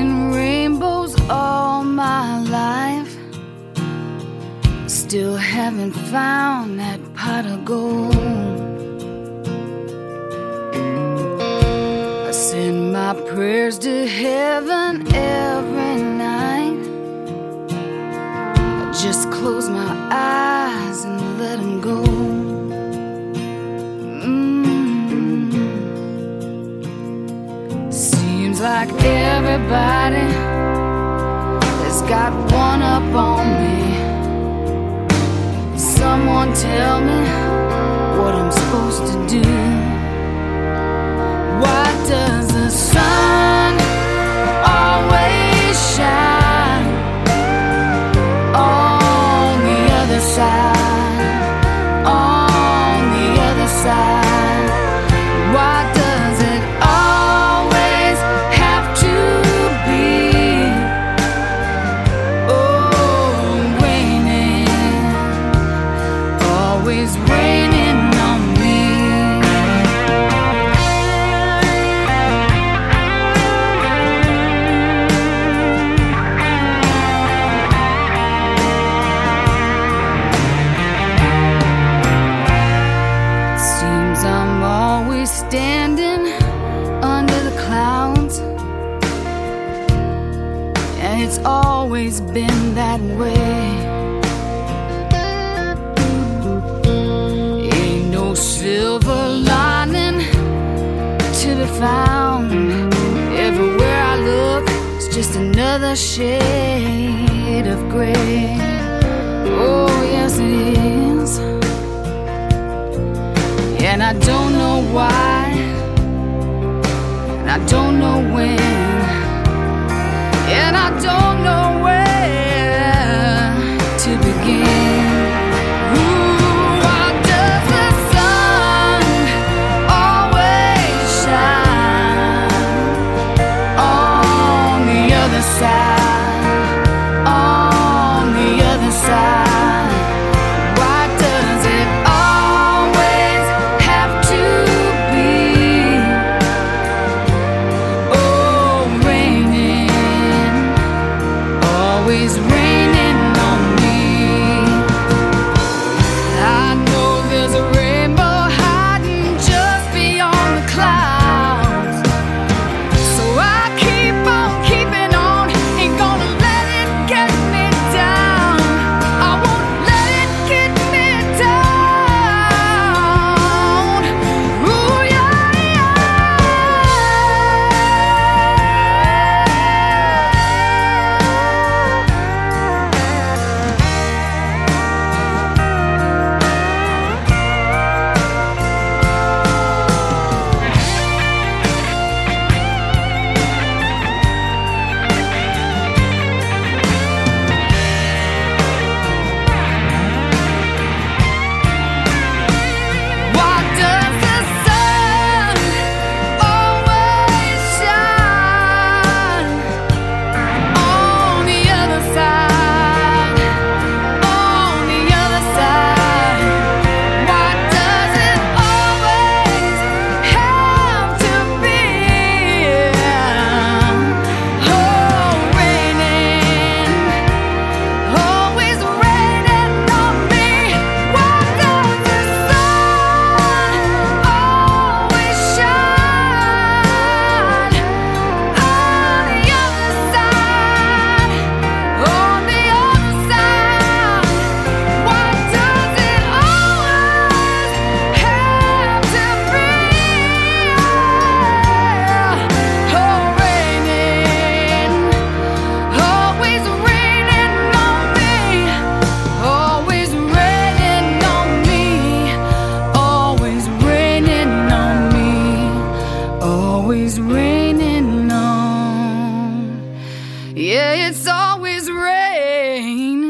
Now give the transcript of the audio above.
seen rainbows all my life, still haven't found that pot of gold. I send my prayers to heaven every night. I just close my eyes and let them go. Seems like everybody has got one up on me. Someone tell me what I'm supposed to do. Why does the sun always shine on the other side? On the other side. Why does it always have to be raining? Always raining on me. Seems I'm always standing under the clouds, and it's always been that way. Ain't no silver lining to be found. Everywhere I look, it's just another shade of gray. Oh, yes, it is. And I don't know why, and I don't know when, and I don't know where to begin. Ooh, why does the sun always shine on the other side? On the other side. Why does it always have to be raining? Always raining on me. I know there's a rainbow hiding just beyond the clouds, so I keep on keeping on. Ain't gonna let it get me down. I won't let it get me down. Ooh, yeah, why does the sun always shine on the other side? On the other side. Why does it always have to be raining? Always raining on me. Why does the sun always shine on the other side? On the other side. Why does it always have to be raining? Always raining on me. Always raining on me. Always raining on me. Always raining on. Yeah, it's always rain.